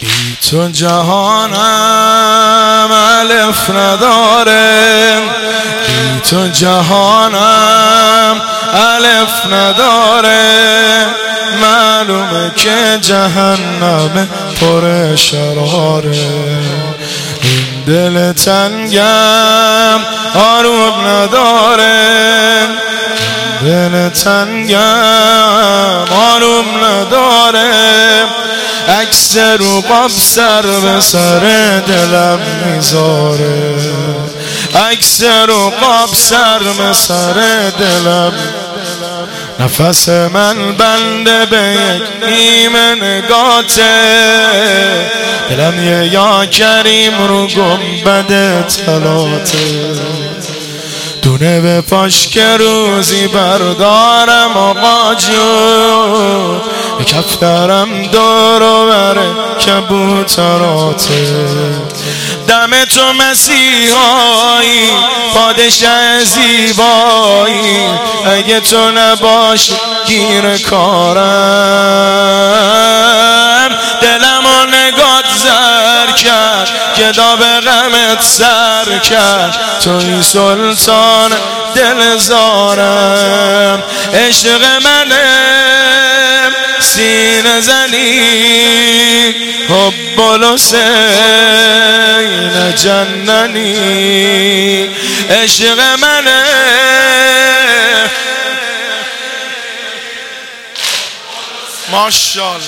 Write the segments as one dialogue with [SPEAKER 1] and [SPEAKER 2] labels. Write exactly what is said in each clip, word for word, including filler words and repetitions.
[SPEAKER 1] تو جهانم الف نداره، بی تو جهانم الف نداره. معلومه که جهنم پر شراره. این دل تنگم آروم نداره، دل تنگم آروم نداره. عکس رو قاب سر به سر دلم میذاره، عکس رو قاب سر به سر دلم. نفس من بنده به یک نیمه نگاته، دلم یه یا کریم رو گنبد طلاته. دونه به پاش که روزی بردارم آقا جون، به کفترم دور و بره کبوتراته. دم تو مسیحایی پادشه زیبایی، اگه تو نباشی گیر کارم. دلمو نگات زر کرد گدا به غمت سر کرد، توی سلطان دل زارم. عشق منم سینه زنی حب الحسین جننی. عشق منه ماشاءالله.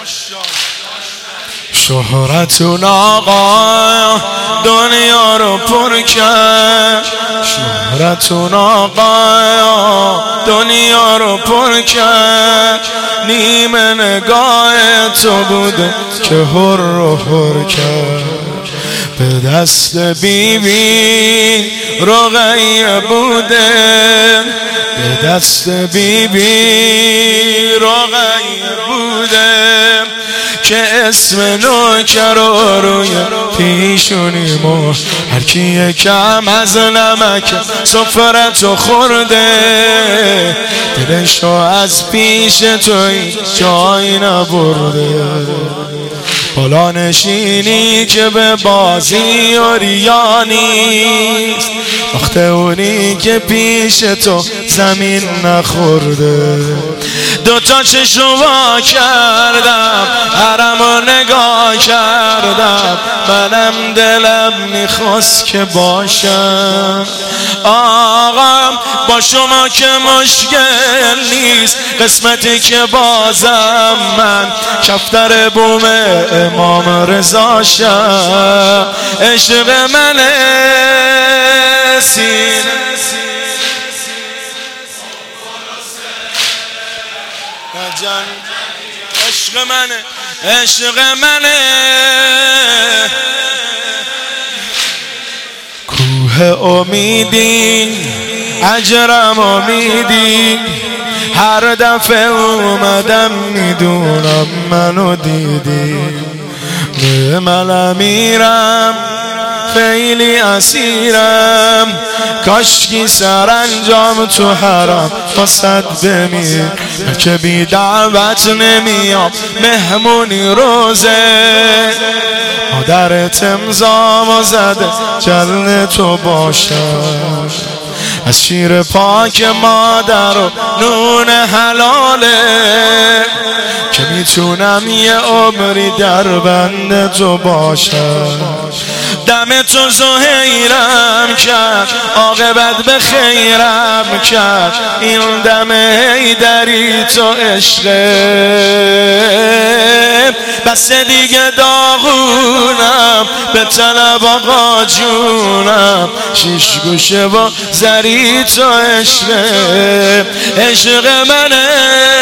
[SPEAKER 1] شهرتون آقا دنیا رو پر کرد، شهرتون آقا دنیا رو پر کرد. نیمه نگاه تو بوده که هر رو هر کرد. به دست بیبی رقیه بوده، به دست بیبی رقیه بوده. که اسم نوکر رو روی پیشونی ما، هر کی کم از نمک سفرتو خورده، دلشو از پیش توی جای نبرده. بالا نشینی که به بازی و ریا نیست، وقت اونی که پیش تو زمین نخورده. دوتا چشم وا کردم حرم و نگاه کردم، منم دلم میخواست که باشم. آقا با شما که مشکل نیست، قسمتی که بازم من کفتر بوم امام رضا شم. عشق منه سینه عشق منه، عشق منه. کوه امیدی اجرم امیدی، هر دفعه اومدم میدونم منو دیدی. به من میرم خیلی اسیرم، کاشکی سرانجام تو حرم فسد بمیر. که بی دعوت نمیام مهمونی روزه، مادرت امضامو زده جلن تو باشم. از شیر پاک مادر و نون حلاله، که میتونم یه عمری در بند تو باشم. دم تو زهیرم کرد عاقبت به خیرم کرد، این دم حیدری تو عشقه. بس دیگه داغونم به طلب آقا جونم، شیش گوشه با زری تو عشقه. عشق منه